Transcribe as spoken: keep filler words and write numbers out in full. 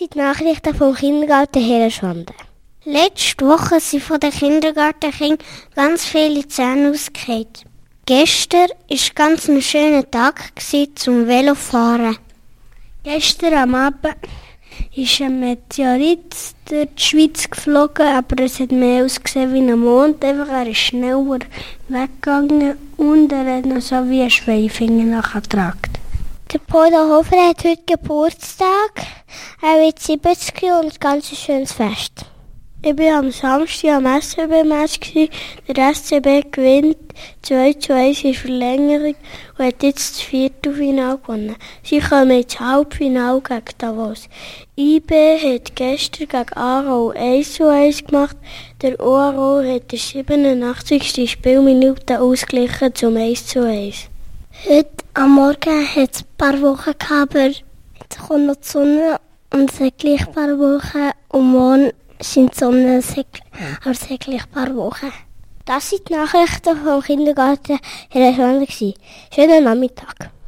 sind die Nachrichten vom Kindergarten Herrenschwanden. Letzte Woche sind von den Kindergartenkindern ganz viele Zähne ausgefallen. Gestern war ganz ein schöner Tag zum Velofahren. Gestern am Abend ist ein Meteorit durch die Schweiz geflogen, aber es hat mehr ausgesehen wie ein Mond. Einfach, er ist schneller weggegangen und er hat noch so wie ein Schweifinger nachgetragen. Der Bruder Hofer hat heute Geburtstag. Er wird siebzig und ein ganz schönes Fest. Ich war am Samstag am S C B-Match. Der S C B gewinnt zwei zu eins in Verlängerung und hat jetzt das Viertelfinale gewonnen. Sie kommen ins Halbfinale gegen Davos. I B hat gestern gegen Aarau eins zu eins gemacht. Der O R O hat in der siebenundachtzigsten Spielminute ausgeglichen zum eins zu eins. Heute am Morgen hat es ein paar Wochen gehabt, aber jetzt kommt noch die Sonne und es hat gleich ein paar Wochen und morgen sind die Sonne, aber es hat gleich ein paar Wochen. Das waren die Nachrichten vom Kindergarten Herrenschwanden. Schönen Nachmittag.